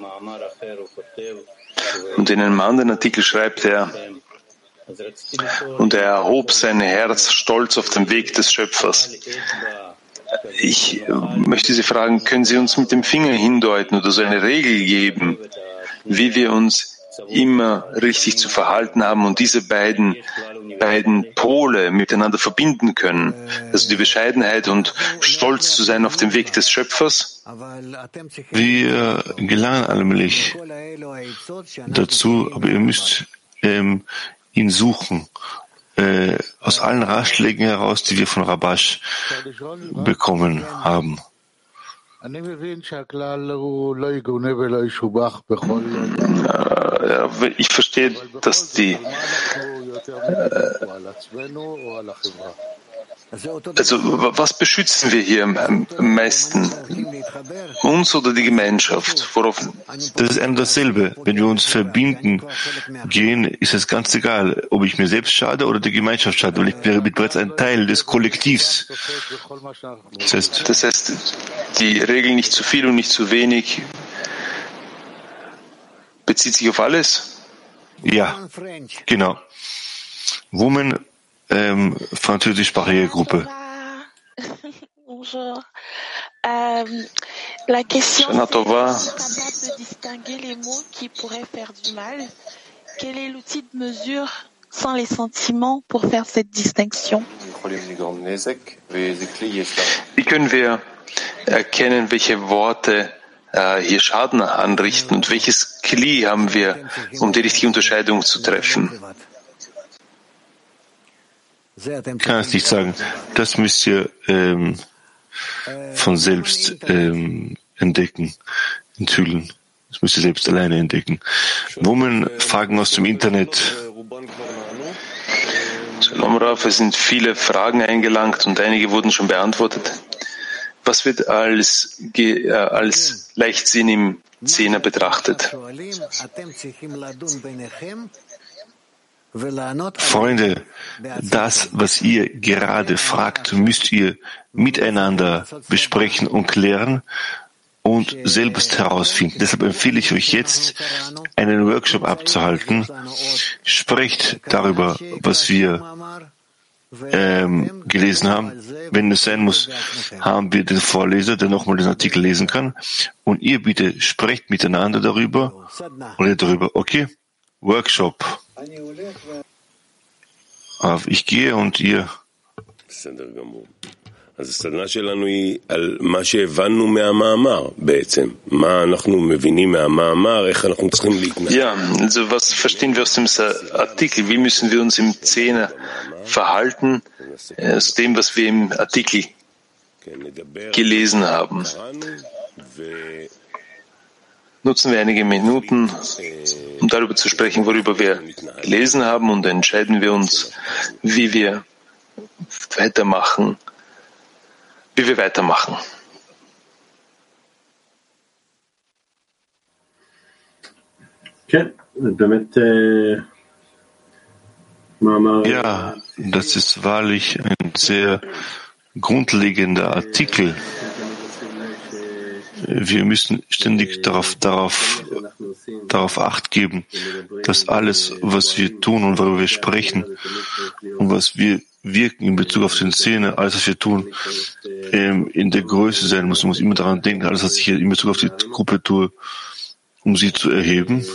Und in einem anderen Artikel schreibt er, und er erhob sein Herz stolz auf den Weg des Schöpfers. Ich möchte Sie fragen, können Sie uns mit dem Finger hindeuten oder so eine Regel geben, wie wir uns immer richtig zu verhalten haben und diese beiden, beiden Pole miteinander verbinden können, also die Bescheidenheit und stolz zu sein auf dem Weg des Schöpfers? Wir gelangen allmählich dazu, aber ihr müsst ähm, ihn suchen, äh, aus allen Ratschlägen heraus, die wir von Rabash bekommen haben. Ich verstehe, dass die äh, also was beschützen wir hier am meisten? Uns oder die Gemeinschaft? Worauf? Das ist ein dasselbe. Wenn wir uns verbinden gehen, ist es ganz egal, ob ich mir selbst schade oder der Gemeinschaft schade, weil ich bin bereits ein Teil des Kollektivs. Das heißt, das heißt, die Regel nicht zu viel und nicht zu wenig bezieht sich auf alles? Ja, genau. Women, ähm, französischsprachige Gruppe. Bonjour. Euh, la question c'est capable de distinguer les mots qui pourraient faire du mal. Quel est l'outil de mesure sans les sentiments pour faire cette distinction? Wie können wir erkennen, welche Worte äh, hier Schaden anrichten und welches Kli haben wir, um die richtige Unterscheidung zu treffen? Ich kann es nicht sagen. Das müsst ihr ähm, von selbst ähm, entdecken, enthüllen. Das müsst ihr selbst alleine entdecken. Women Fragen aus dem Internet. Shalom Rav, es sind viele Fragen eingelangt und einige wurden schon beantwortet. Was wird als, äh, als Leichtsinn im Zehner betrachtet? Freunde, das, was ihr gerade fragt, müsst ihr miteinander besprechen und klären und selbst herausfinden. Deshalb empfehle ich euch jetzt, einen Workshop abzuhalten. Sprecht darüber, was wir ähm, gelesen haben. Wenn es sein muss, haben wir den Vorleser, der nochmal den Artikel lesen kann. Und ihr bitte sprecht miteinander darüber und ihr darüber. Okay? Workshop. Aber ich gehe und ihr. אז הסדנה שלנו היא על מה שהבנו מהמאמר בעצם. מה אנחנו מבינים מהמאמר, איך אנחנו צריכים להתנהג. Ja, also was verstehen wir aus dem Artikel? Wie müssen wir uns im Zehner verhalten, aus dem, was wir im Artikel gelesen haben? Nutzen wir einige Minuten, um darüber zu sprechen, worüber wir gelesen haben, und entscheiden wir uns, wie wir weitermachen. Wie wir weitermachen. Ja, das ist wahrlich ein sehr grundlegender Artikel. Wir müssen ständig darauf, darauf, darauf Acht geben, dass alles, was wir tun und worüber wir sprechen und was wir wirken in Bezug auf den Szene, alles, was wir tun, ähm, in der Größe sein muss. Man muss immer daran denken, alles, was ich hier in Bezug auf die Gruppe tue, um sie zu erheben.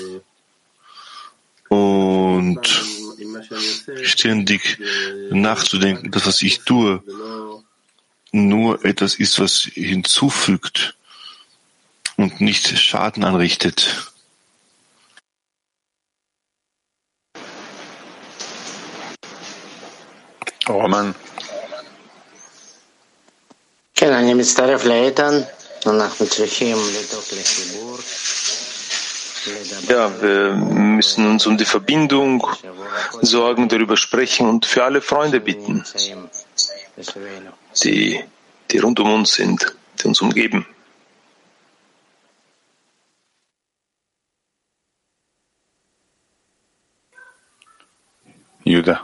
Und ständig nachzudenken, dass was ich tue, nur etwas ist, was hinzufügt und nicht Schaden anrichtet. Roman. Ja, wir müssen uns um die Verbindung sorgen, darüber sprechen und für alle Freunde bitten, die, die rund um uns sind, die uns umgeben. Judah.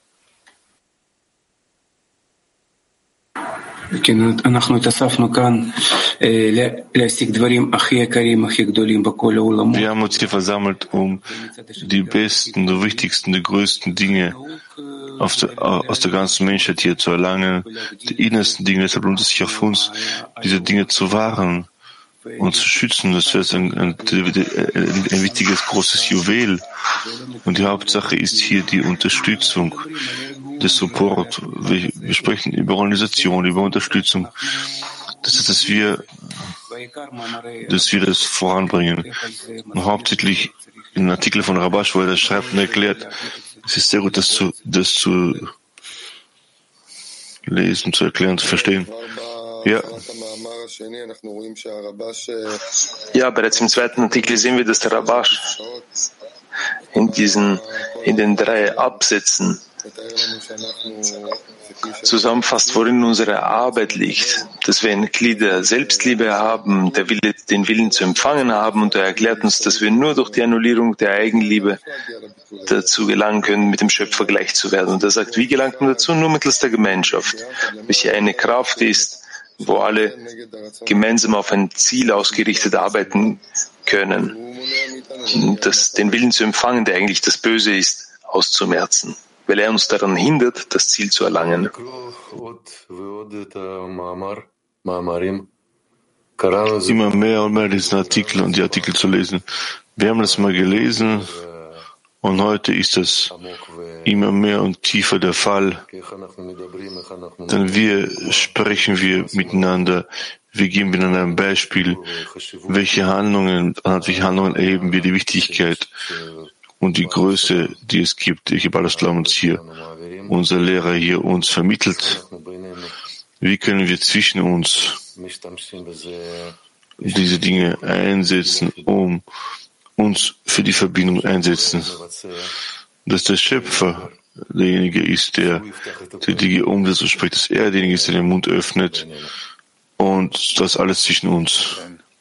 Wir haben uns hier versammelt, um die besten, die wichtigsten, die größten Dinge auf der, aus der ganzen Menschheit hier zu erlangen, die innersten Dinge. Deshalb lohnt es sich auf uns, diese Dinge zu wahren und zu schützen. Das ist ein, ein, ein, ein wichtiges, großes Juwel. Und die Hauptsache ist hier die Unterstützung, der Support. Wir, wir sprechen über Organisation, über Unterstützung. Das ist, dass wir, dass wir das voranbringen. Und hauptsächlich in einem Artikel von Rabash, wo er das schreibt und erklärt, es ist sehr gut, das zu, das zu lesen, zu erklären, zu verstehen. Ja. Ja, bereits im zweiten Artikel sehen wir, dass der Rabash in diesen, in den drei Absätzen zusammenfasst, worin unsere Arbeit liegt, dass wir ein Glied der Selbstliebe haben, der Wille, den Willen zu empfangen haben, und er erklärt uns, dass wir nur durch die Annullierung der Eigenliebe dazu gelangen können, mit dem Schöpfer gleich zu werden. Und er sagt, wie gelangt man dazu? Nur mittels der Gemeinschaft, welche eine Kraft ist, wo alle gemeinsam auf ein Ziel ausgerichtet arbeiten können, das, den Willen zu empfangen, der eigentlich das Böse ist, auszumerzen, weil er uns daran hindert, das Ziel zu erlangen. Immer mehr und mehr diesen Artikel und die Artikel zu lesen. Wir haben das mal gelesen und heute ist das immer mehr und tiefer der Fall. Dann wir sprechen wir miteinander, wir geben miteinander ein Beispiel, welche Handlungen, anhand welcher Handlungen erheben wir die Wichtigkeit und die Größe, die es gibt. Ich habe alles uns hier, unser Lehrer hier uns vermittelt. Wie können wir zwischen uns diese Dinge einsetzen, um uns für die Verbindung einsetzen, dass der Schöpfer derjenige ist, der die Dinge umsetzt und spricht, dass er derjenige ist, der den Mund öffnet, und das alles zwischen uns.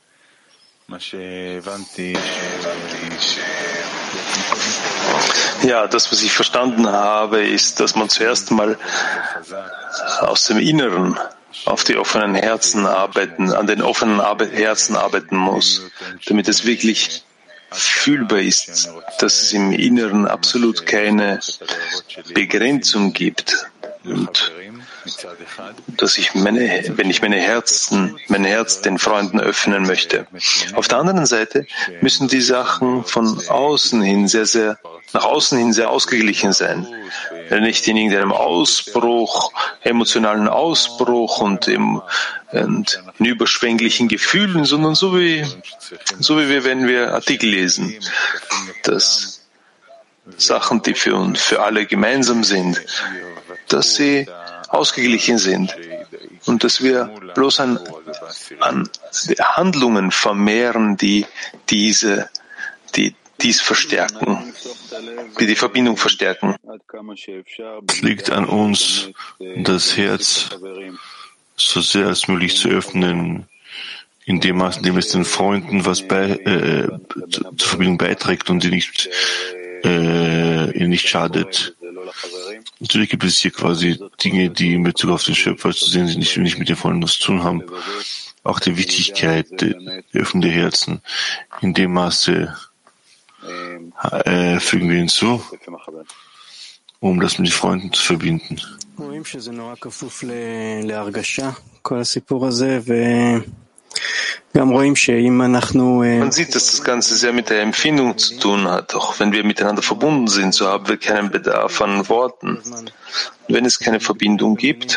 Ja, das, was ich verstanden habe, ist, dass man zuerst mal aus dem Inneren auf die offenen Herzen arbeiten, an den offenen Herzen arbeiten muss, damit es wirklich fühlbar ist, dass es im Inneren absolut keine Begrenzung gibt und dass ich meine, wenn ich meine Herzen, mein Herz den Freunden öffnen möchte. Auf der anderen Seite müssen die Sachen von außen hin sehr, sehr, nach außen hin sehr ausgeglichen sein. Nicht in irgendeinem Ausbruch, emotionalen Ausbruch und im, und in überschwänglichen Gefühlen, sondern so wie, so wie wir, wenn wir Artikel lesen, dass Sachen, die für uns, für alle gemeinsam sind, dass sie ausgeglichen sind und dass wir bloß an, an Handlungen vermehren, die diese, die dies verstärken, die die Verbindung verstärken. Es liegt an uns, das Herz so sehr als möglich zu öffnen, in dem Maß, in dem es den Freunden was bei, äh, zur Verbindung beiträgt und die nicht, äh, ihnen nicht schadet. Natürlich gibt es hier quasi Dinge, die in Bezug auf den Schöpfer zu sehen sind, die nicht mit den Freunden was zu tun haben. Auch die Wichtigkeit der öffnenden Herzen. In dem Maße äh, fügen wir hinzu, um das mit den Freunden zu verbinden. Man sieht, dass das Ganze sehr mit der Empfindung zu tun hat. Auch wenn wir miteinander verbunden sind, so haben wir keinen Bedarf an Worten. Wenn es keine Verbindung gibt,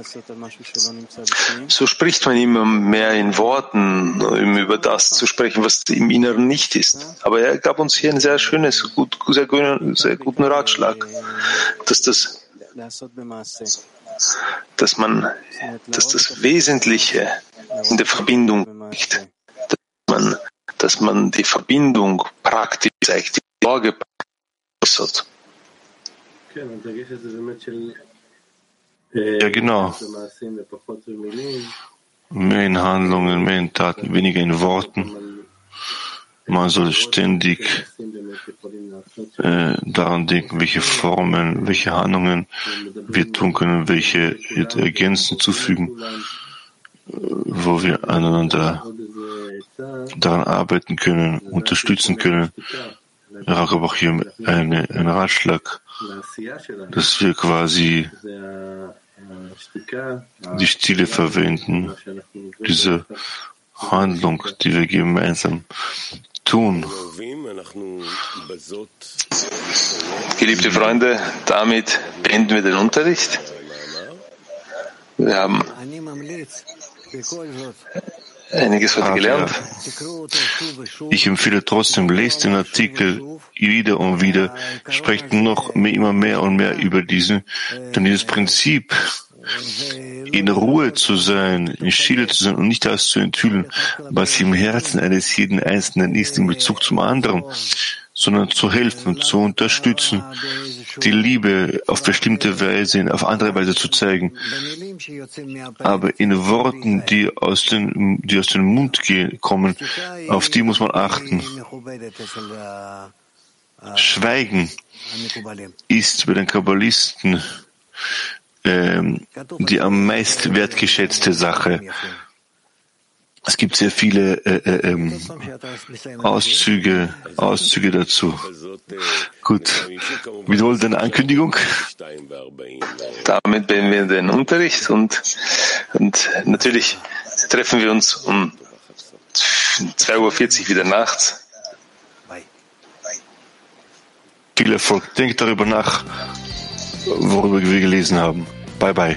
so spricht man immer mehr in Worten, um über das zu sprechen, was im Inneren nicht ist. Aber er gab uns hier einen sehr schönen, gut, sehr, sehr guten Ratschlag, dass das, dass man, dass das Wesentliche in der Verbindung liegt, dass man, dass man die Verbindung praktisch zeigt, die Sorge äußert. Ja, genau. Mehr in Handlungen, mehr in Taten, weniger in Worten. Man soll ständig äh, daran denken, welche Formen, welche Handlungen wir tun können, welche Ergänzen zufügen, wo wir aneinander daran arbeiten können, unterstützen können. Ich habe auch hier eine, einen Ratschlag, dass wir quasi die Stille verwenden, diese Handlung, die wir gemeinsam tun. Geliebte Freunde, damit beenden wir den Unterricht. Wir haben einiges heute gelernt. Ich empfehle trotzdem, lest den Artikel wieder und wieder, sprecht noch mehr, immer mehr und mehr über diesen, denn dieses Prinzip, in Ruhe zu sein, in Stille zu sein und nicht alles zu enthüllen, was im Herzen eines jeden Einzelnen ist in Bezug zum anderen, sondern zu helfen, zu unterstützen, die Liebe auf bestimmte Weise, auf andere Weise zu zeigen. Aber in Worten, die aus den, die aus dem Mund gehen, kommen, auf die muss man achten. Schweigen ist bei den Kabbalisten ähm, die am meist wertgeschätzte Sache. Es gibt sehr viele äh, äh, Auszüge, Auszüge dazu. Gut. Wiederhol deine Ankündigung. Damit beenden wir den Unterricht und, und natürlich treffen wir uns um zwei Uhr vierzig wieder nachts. Viel Erfolg. Denk darüber nach, worüber wir gelesen haben. Bye bye.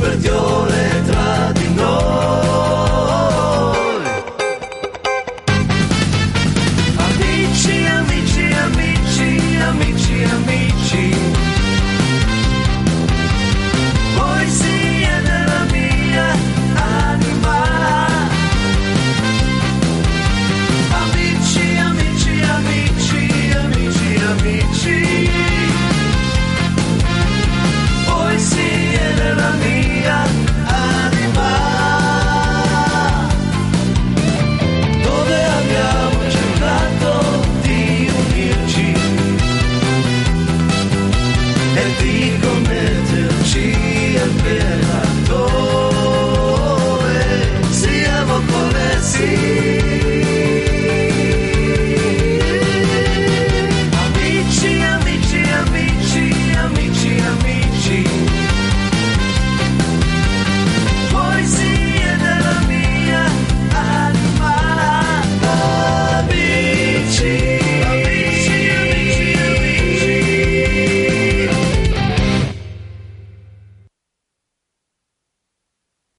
perdió